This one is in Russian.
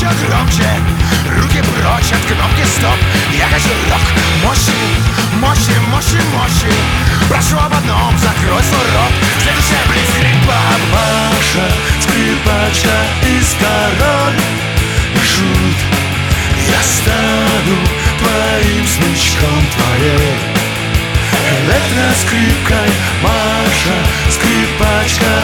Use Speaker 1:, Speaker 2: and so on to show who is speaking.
Speaker 1: громче, руки прочь от кнопки стоп. Я хочу рок, мощи, мощи, мощи, мощи. Прошу об одном, закрой свой рот. Следующая блицкрик.
Speaker 2: Маша, скрипачка из король и шут. Я стану твоим смычком твоей электроскрипкой. Маша, скрипачка